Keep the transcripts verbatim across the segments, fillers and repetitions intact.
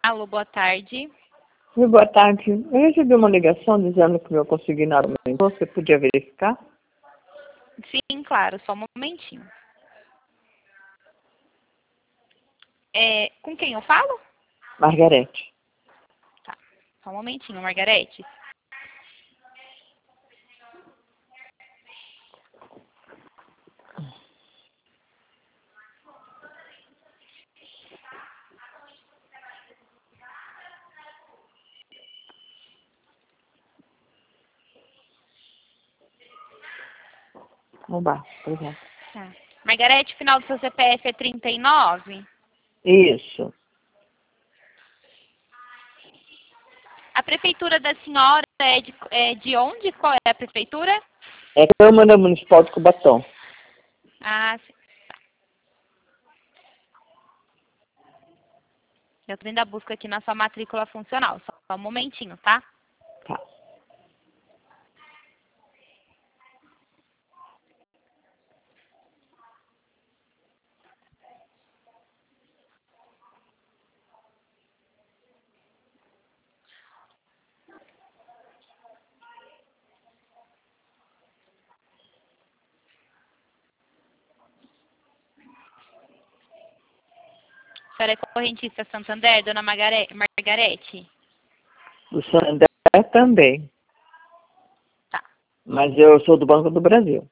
Alô, boa tarde. Oi, boa tarde. Eu recebi uma ligação dizendo que meu consignado aumentou. Você podia verificar? Sim, claro, só um momentinho. É, com quem eu falo? Margarete. Tá, só um momentinho, Margarete. Oba, obrigada. Tá. Margarete, o final do seu C P F é trinta e nove? Isso. A prefeitura da senhora é de, é de onde? Qual é a prefeitura? É Câmara Municipal de Cubatão. Ah, sim. Eu tô indo a busca aqui na sua matrícula funcional. Só um momentinho, tá? Tá. A senhora é correntista Santander, dona Margare- Margarete? Do Santander também. Tá. Mas eu sou do Banco do Brasil.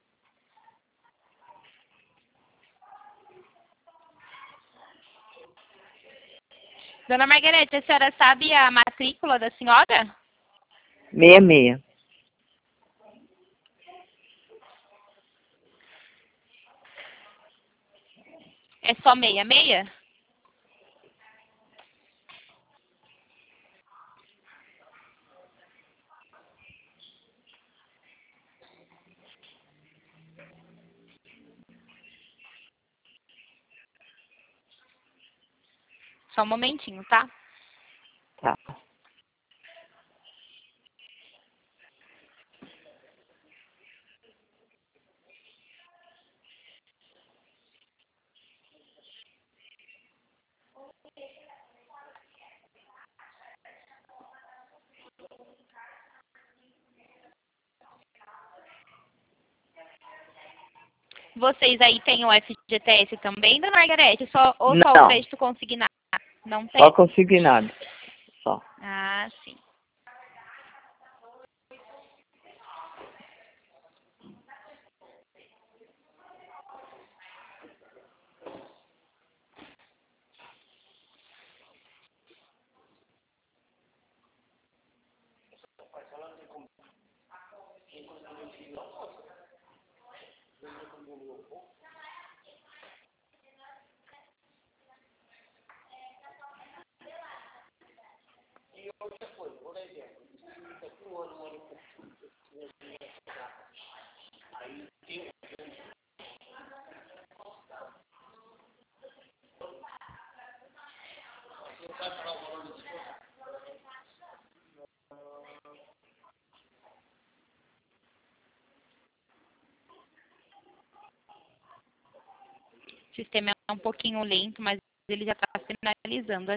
Dona Margarete, a senhora sabe a matrícula da senhora? Meia meia. É só meia meia? Só um momentinho, tá? Tá. Vocês aí têm o F G T S também, dona Margarete? Só, ou só o Não, crédito consignado? Não só tem? consignado. Só. Ah, sim. O sistema é um pouquinho lento, mas ele já está finalizando.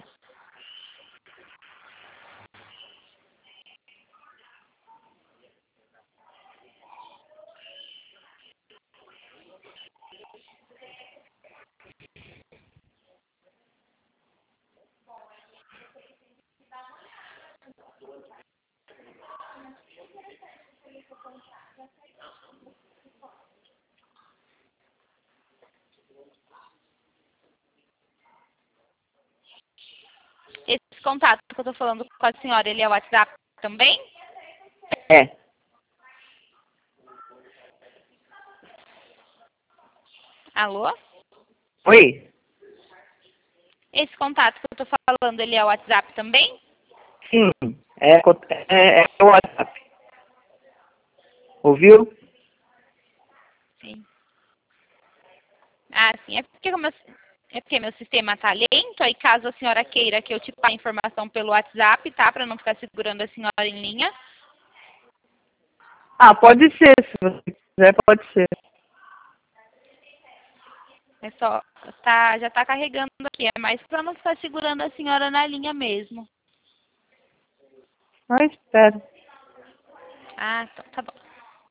Esse contato que eu estou falando com a senhora, ele é o WhatsApp também? É. Alô? Oi? Esse contato que eu estou falando, ele é o WhatsApp também? Sim. É, co- é, é o WhatsApp. Ouviu? Sim. Ah, sim. É porque, como eu- é porque meu sistema está lento, aí caso a senhora queira que eu te passe a informação pelo WhatsApp, tá? Para não ficar segurando a senhora em linha. Ah, pode ser. Se você quiser, pode ser. É só, tá, já tá carregando aqui. É mais para não ficar segurando a senhora na linha mesmo. Ah, espero. Ah, então tá bom.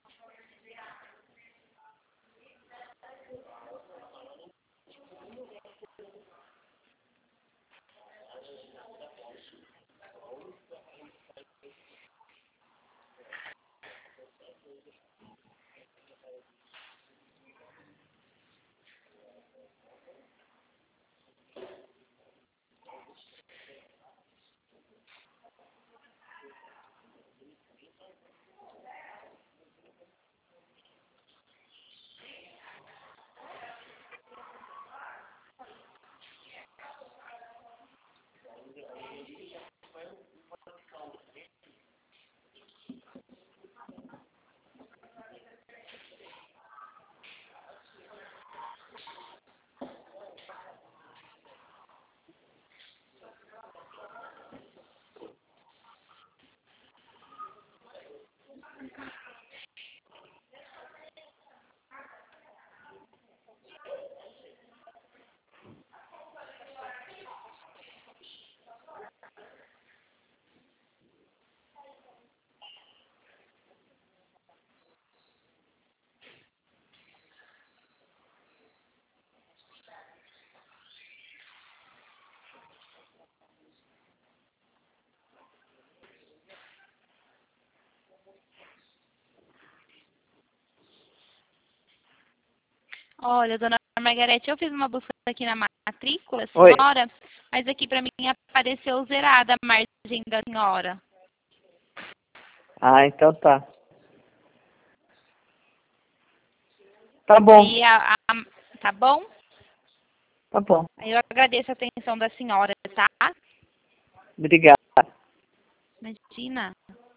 Olha, dona Margarete, eu fiz uma busca aqui na matrícula, Oi. senhora, mas aqui para mim apareceu zerada a margem da senhora. Ah, então tá. Tá bom. E a, a, tá bom? Tá bom. Eu agradeço a atenção da senhora, tá? Obrigada. Imagina.